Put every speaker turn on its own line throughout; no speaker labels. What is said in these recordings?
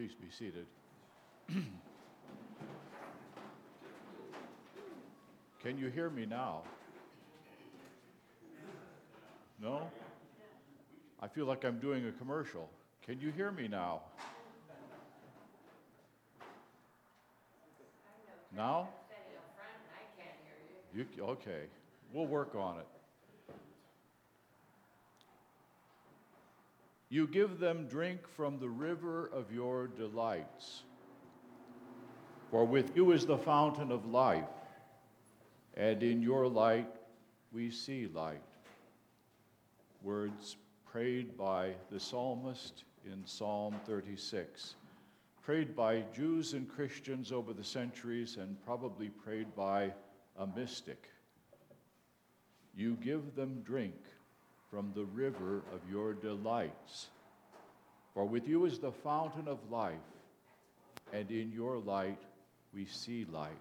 Please be seated. Can you hear me now? No? I feel like I'm doing a commercial. Can you hear me now? Now? Okay, we'll work on it. You give them drink from the river of your delights. For with you is the fountain of life, and in your light we see light. Words prayed by the psalmist in Psalm 36, prayed by Jews and Christians over the centuries, and probably prayed by a mystic. You give them drink from the river of your delights. For with you is the fountain of life, and in your light we see light.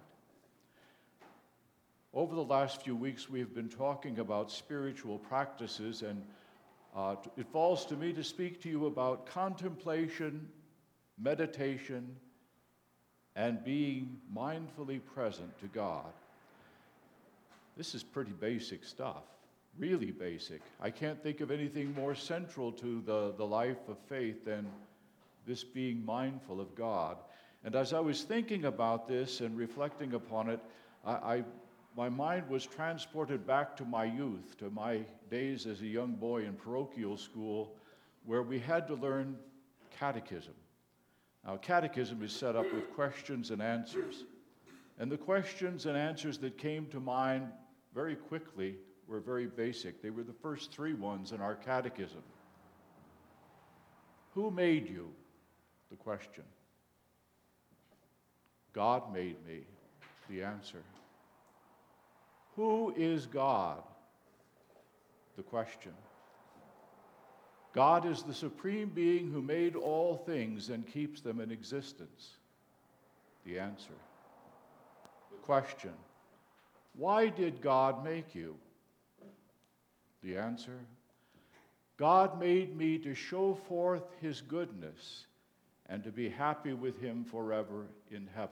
Over the last few weeks, we've been talking about spiritual practices, and it falls to me to speak to you about contemplation, meditation, and being mindfully present to God. This is pretty basic stuff. Really basic. I can't think of anything more central to the life of faith than this being mindful of God. And as I was thinking about this and reflecting upon it, my mind was transported back to my youth, to my days as a young boy in parochial school, where we had to learn catechism. Now, catechism is set up with questions and answers. And the questions and answers that came to mind very quickly were very basic. They were the first three ones in our catechism. Who made you? The question. God made me. The answer. Who is God? The question. God is the supreme being who made all things and keeps them in existence. The answer. The question. Why did God make you? The answer, God made me to show forth his goodness and to be happy with him forever in heaven.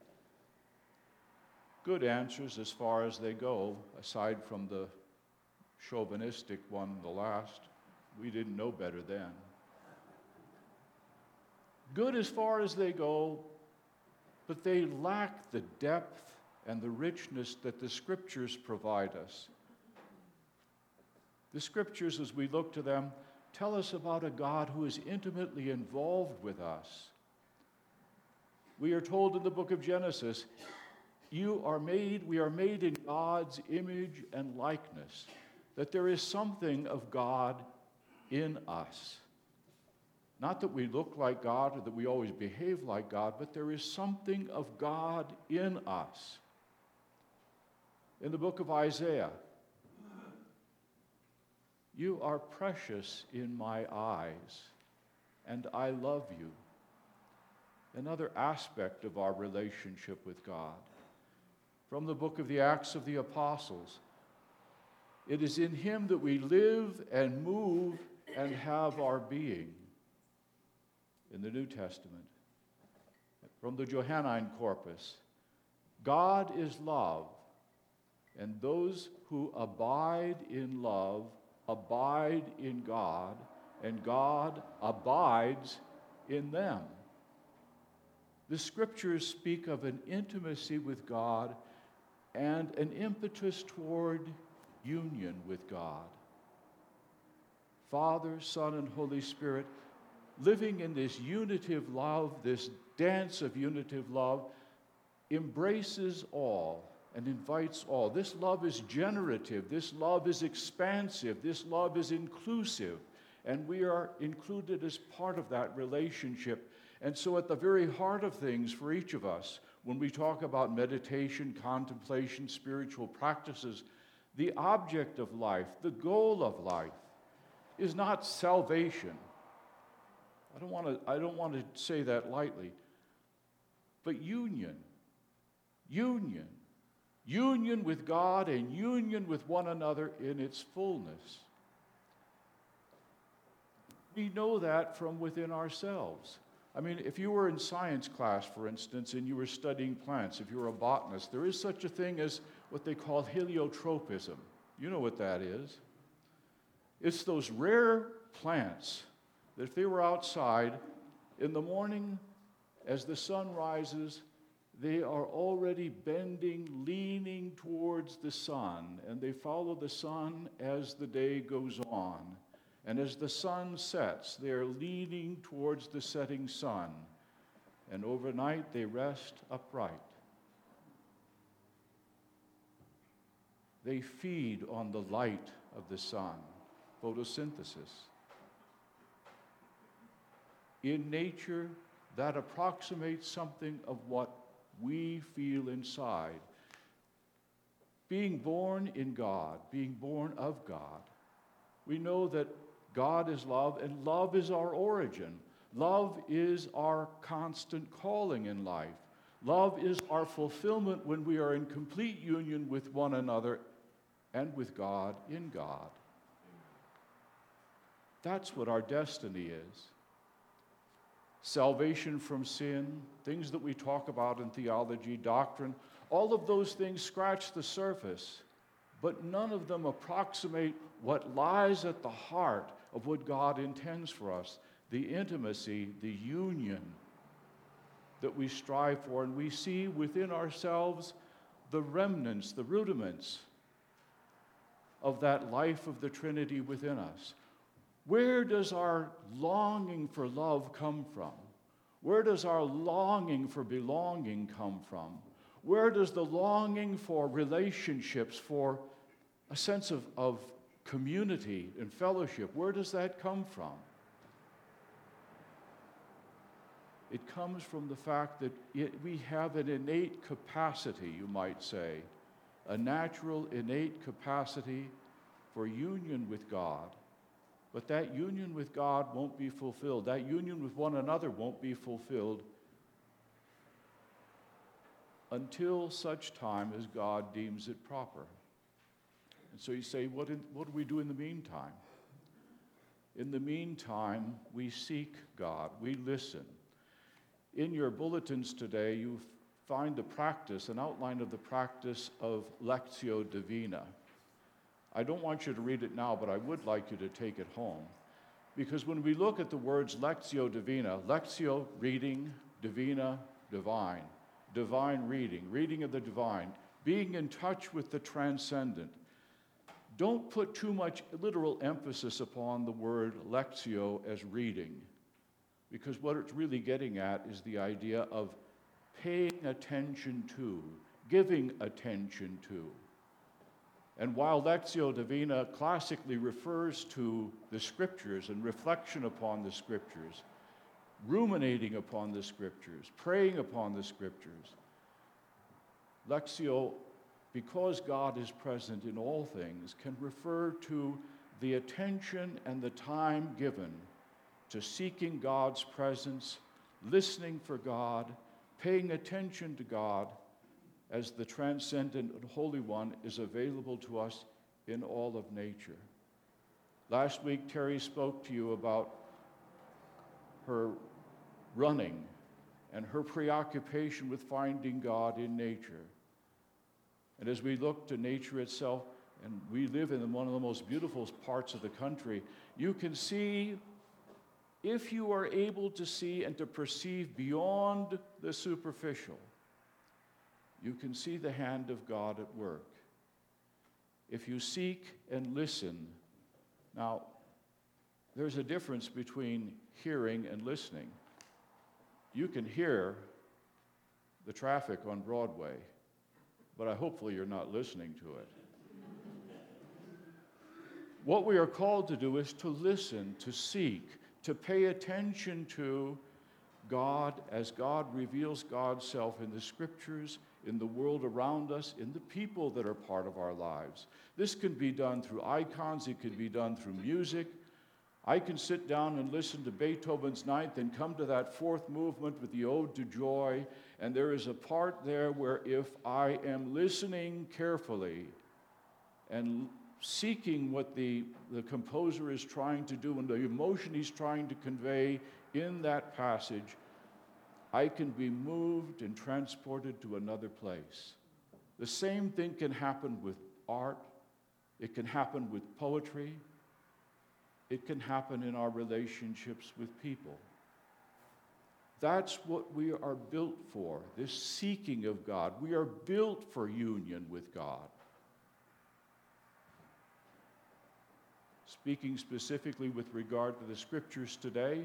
Good answers as far as they go, aside from the chauvinistic one, the last. We didn't know better then. Good as far as they go, but they lack the depth and the richness that the Scriptures provide us. The Scriptures, as we look to them, tell us about a God who is intimately involved with us. We are told in the book of Genesis, we are made in God's image and likeness, that there is something of God in us. Not that we look like God or that we always behave like God, but there is something of God in us. In the book of Isaiah, you are precious in my eyes, and I love you. Another aspect of our relationship with God. From the book of the Acts of the Apostles, it is in him that we live and move and have our being. In the New Testament, from the Johannine Corpus, God is love, and those who abide in love abide in God, and God abides in them. The Scriptures speak of an intimacy with God and an impetus toward union with God. Father, Son, and Holy Spirit, living in this unitive love, this dance of unitive love, embraces all and invites all. This love is generative. This love is expansive. This love is inclusive. And we are included as part of that relationship. And so at the very heart of things for each of us, when we talk about meditation, contemplation, spiritual practices, the object of life, the goal of life, is not salvation. I don't want to say that lightly, but union. Union with God and union with one another in its fullness. We know that from within ourselves. I mean, if you were in science class, for instance, and you were studying plants, if you were a botanist, there is such a thing as what they call heliotropism. You know what that is. It's those rare plants that if they were outside in the morning as the sun rises, they are already bending, leaning towards the sun, and they follow the sun as the day goes on. And as the sun sets, they're leaning towards the setting sun, and overnight they rest upright. They feed on the light of the sun, photosynthesis. In nature, that approximates something of what we feel inside. Being born in God, being born of God, we know that God is love, and love is our origin. Love is our constant calling in life. Love is our fulfillment when we are in complete union with one another and with God in God. That's what our destiny is. Salvation from sin, things that we talk about in theology, doctrine, all of those things scratch the surface, but none of them approximate what lies at the heart of what God intends for us, the intimacy, the union that we strive for, and we see within ourselves the remnants, the rudiments of that life of the Trinity within us. Where does our longing for love come from? Where does our longing for belonging come from? Where does the longing for relationships, for a sense of community and fellowship, where does that come from? It comes from the fact that we have an innate capacity, you might say, a natural innate capacity for union with God. But that union with God won't be fulfilled. That union with one another won't be fulfilled until such time as God deems it proper. And so you say, what do we do in the meantime? In the meantime, we seek God. We listen. In your bulletins today, you find the practice, an outline of the practice of Lectio Divina. I don't want you to read it now, but I would like you to take it home. Because when we look at the words Lectio Divina, Lectio, reading, Divina, divine, divine reading, reading of the divine, being in touch with the transcendent, don't put too much literal emphasis upon the word Lectio as reading. Because what it's really getting at is the idea of paying attention to, giving attention to. And while Lectio Divina classically refers to the Scriptures and reflection upon the Scriptures, ruminating upon the Scriptures, praying upon the Scriptures, Lectio, because God is present in all things, can refer to the attention and the time given to seeking God's presence, listening for God, paying attention to God as the transcendent and Holy One is available to us in all of nature. Last week, Terry spoke to you about her running and her preoccupation with finding God in nature. And as we look to nature itself, and we live in one of the most beautiful parts of the country, you can see, if you are able to see and to perceive beyond the superficial, you can see the hand of God at work. If you seek and listen, now, there's a difference between hearing and listening. You can hear the traffic on Broadway, but hopefully you're not listening to it. What we are called to do is to listen, to seek, to pay attention to God as God reveals God's self in the Scriptures, in the world around us, in the people that are part of our lives. This can be done through icons, it can be done through music. I can sit down and listen to Beethoven's Ninth and come to that fourth movement with the Ode to Joy, and there is a part there where if I am listening carefully and seeking what the composer is trying to do and the emotion he's trying to convey in that passage, I can be moved and transported to another place. The same thing can happen with art. It can happen with poetry. It can happen in our relationships with people. That's what we are built for, this seeking of God. We are built for union with God. Speaking specifically with regard to the scriptures today,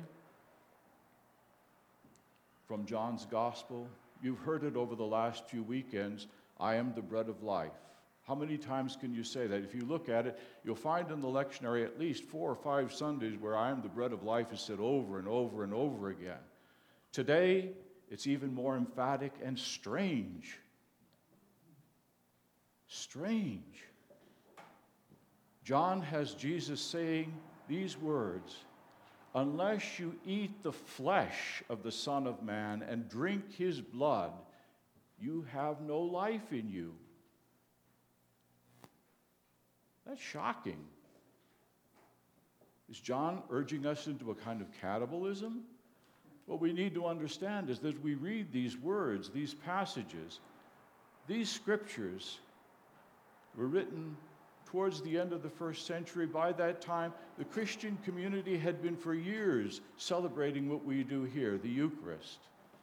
from John's Gospel, you've heard it over the last few weekends, I am the bread of life. How many times can you say that? If you look at it, you'll find in the lectionary at least 4 or 5 Sundays where I am the bread of life is said over and over and over again. Today, it's even more emphatic and strange. Strange. John has Jesus saying these words, unless you eat the flesh of the Son of Man and drink his blood, you have no life in you. That's shocking. Is John urging us into a kind of cannibalism? What we need to understand is that we read these words, these passages, these scriptures were written towards the end of the first century. By that time, the Christian community had been for years celebrating what we do here, the Eucharist.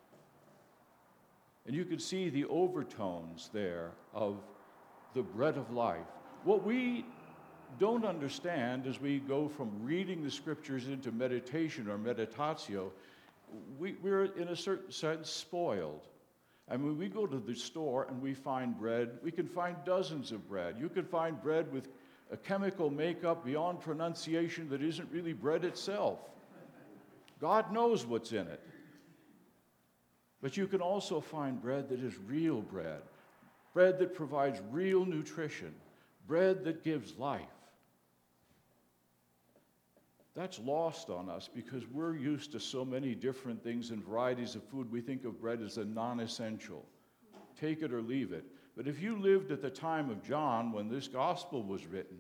And you could see the overtones there of the bread of life. What we don't understand as we go from reading the scriptures into meditation or meditatio, we're in a certain sense spoiled. And when we go to the store and we find bread, we can find dozens of bread. You can find bread with a chemical makeup beyond pronunciation that isn't really bread itself. God knows what's in it. But you can also find bread that is real bread, bread that provides real nutrition, bread that gives life. That's lost on us because we're used to so many different things and varieties of food. We think of bread as a non-essential. Take it or leave it. But if you lived at the time of John when this gospel was written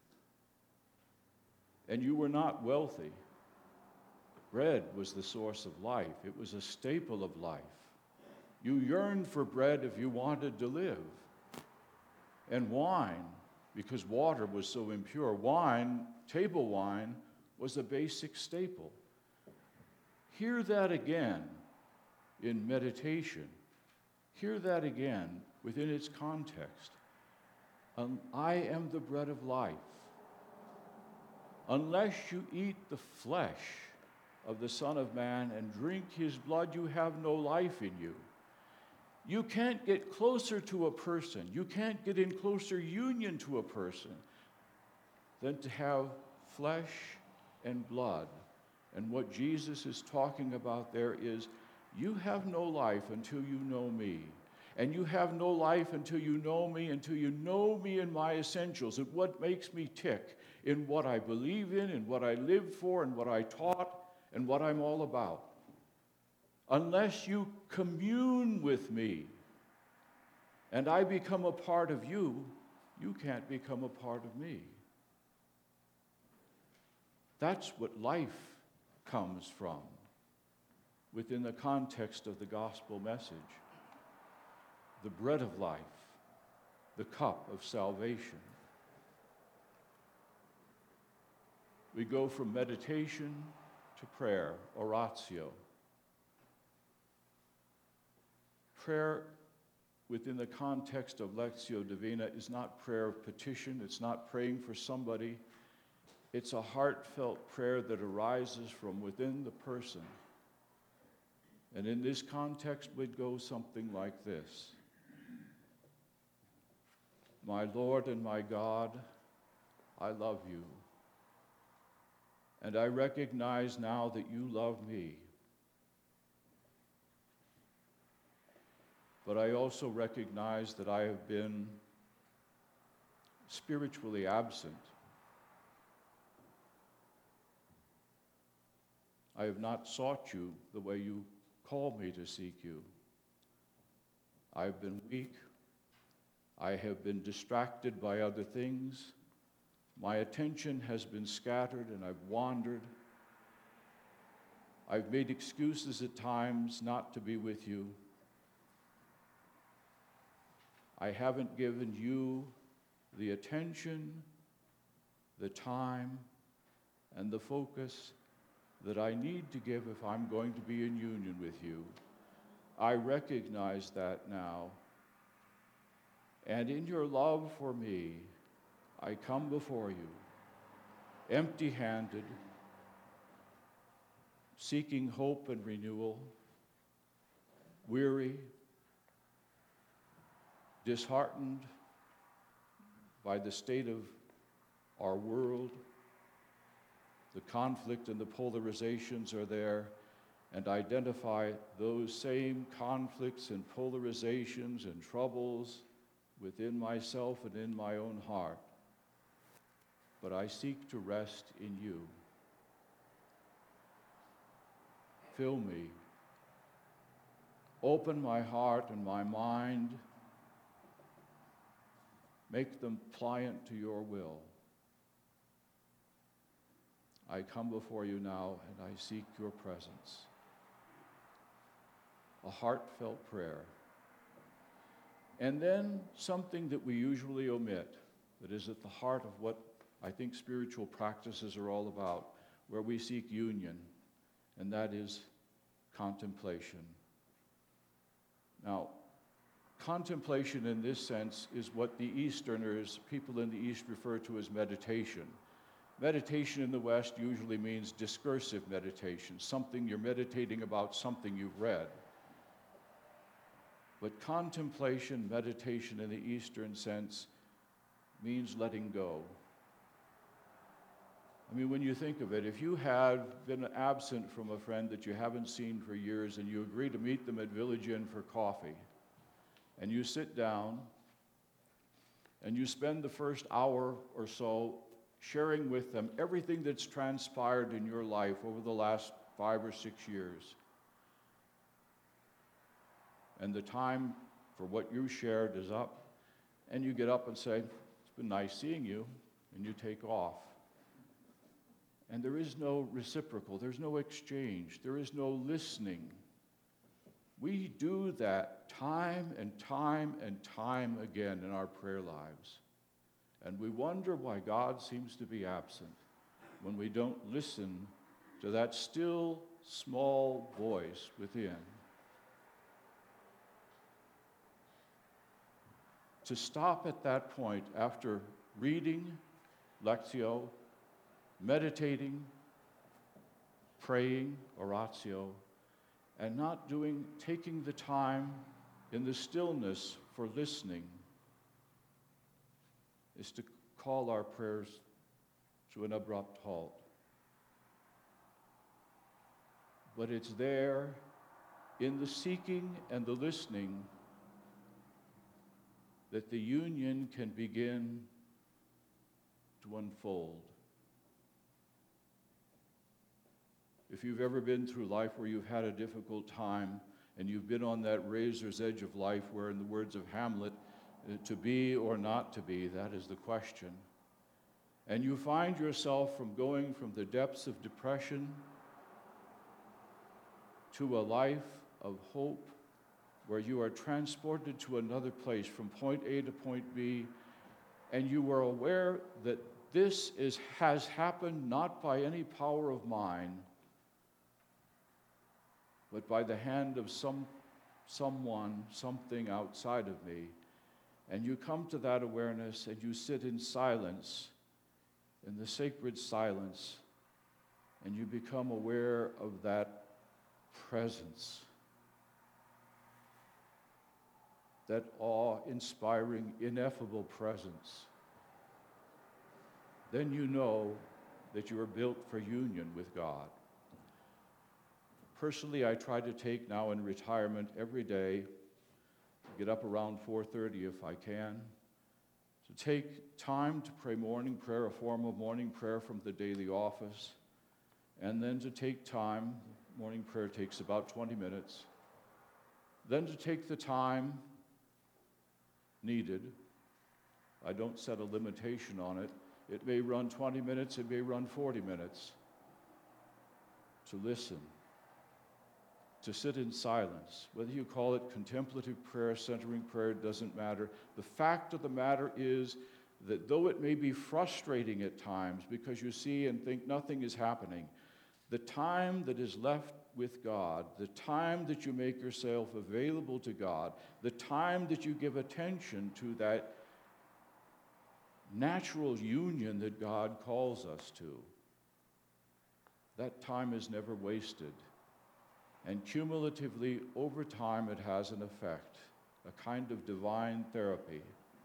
and you were not wealthy, bread was the source of life. It was a staple of life. You yearned for bread if you wanted to live. And wine, because water was so impure, wine, table wine, was a basic staple. Hear that again in meditation. Hear that again within its context. I am the bread of life. Unless you eat the flesh of the Son of Man and drink his blood, you have no life in you. You can't get closer to a person. You can't get in closer union to a person than to have flesh and blood. And what Jesus is talking about there is, you have no life until you know me. And you have no life until you know me in my essentials, in what makes me tick, in what I believe in what I live for, and what I taught, and what I'm all about. Unless you commune with me and I become a part of you, you can't become a part of me. That's what life comes from within the context of the gospel message. The bread of life, the cup of salvation. We go from meditation to prayer, oratio. Prayer within the context of Lectio Divina is not prayer of petition. It's not praying for somebody. It's a heartfelt prayer that arises from within the person. And in this context, we'd go something like this. My Lord and my God, I love you. And I recognize now that you love me. But I also recognize that I have been spiritually absent. I have not sought you the way you call me to seek you. I've been weak. I have been distracted by other things. My attention has been scattered and I've wandered. I've made excuses at times not to be with you. I haven't given you the attention, the time, and the focus that I need to give if I'm going to be in union with you. I recognize that now. And in your love for me, I come before you, empty-handed, seeking hope and renewal, weary, disheartened by the state of our world. The conflict and the polarizations are there, and identify those same conflicts and polarizations and troubles within myself and in my own heart. But I seek to rest in you. Fill me. Open my heart and my mind. Make them pliant to your will. I come before you now and I seek your presence. A heartfelt prayer. And then something that we usually omit, that is at the heart of what I think spiritual practices are all about, where we seek union, and that is contemplation. Now, contemplation in this sense is what the Easterners, people in the East, refer to as meditation. Meditation in the West usually means discursive meditation, something you're meditating about, something you've read. But contemplation, meditation in the Eastern sense, means letting go. I mean, when you think of it, if you had been absent from a friend that you haven't seen for years and you agree to meet them at Village Inn for coffee, and you sit down and you spend the first hour or so sharing with them everything that's transpired in your life over the last 5 or 6 years. And the time for what you shared is up, and you get up and say, "It's been nice seeing you," and you take off. And there is no reciprocal, there's no exchange, there is no listening. We do that time and time and time again in our prayer lives. And we wonder why God seems to be absent when we don't listen to that still small voice within. To stop at that point after reading, lectio, meditating, praying, oratio, and not taking the time in the stillness for listening is to call our prayers to an abrupt halt. But it's there in the seeking and the listening that the union can begin to unfold. If you've ever been through life where you've had a difficult time and you've been on that razor's edge of life where, in the words of Hamlet, to be or not to be, that is the question. And you find yourself going from the depths of depression to a life of hope where you are transported to another place from point A to point B, and you are aware that this has happened not by any power of mine, but by the hand of someone, something outside of me. And you come to that awareness and you sit in silence, in the sacred silence, and you become aware of that presence, that awe-inspiring, ineffable presence. Then you know that you are built for union with God. Personally, I try to take now in retirement every day, get up around 4:30 if I can, to take time to pray morning prayer, a form of morning prayer from the daily office, and then to take time, morning prayer takes about 20 minutes, then to take the time needed. I don't set a limitation on it. It may run 20 minutes, it may run 40 minutes, to listen. to sit in silence. Whether you call it contemplative prayer, centering prayer, it doesn't matter. The fact of the matter is that though it may be frustrating at times because you see and think nothing is happening, the time that is left with God, the time that you make yourself available to God, the time that you give attention to that natural union that God calls us to, that time is never wasted. And cumulatively, over time, it has an effect, a kind of divine therapy.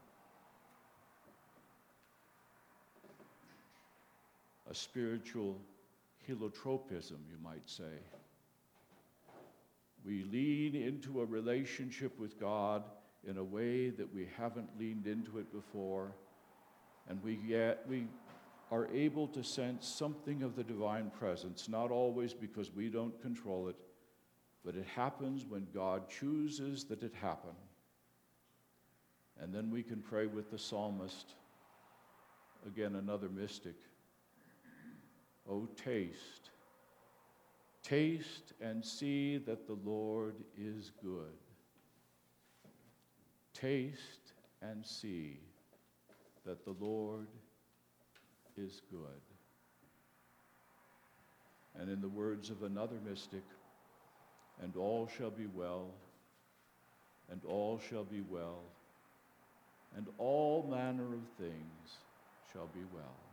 A spiritual heliotropism, you might say. We lean into a relationship with God in a way that we haven't leaned into it before, and we are able to sense something of the divine presence, not always because we don't control it, but it happens when God chooses that it happen. And then we can pray with the psalmist, again, another mystic. Oh, taste and see that the Lord is good. Taste and see that the Lord is good. And in the words of another mystic, and all shall be well, and all shall be well, and all manner of things shall be well.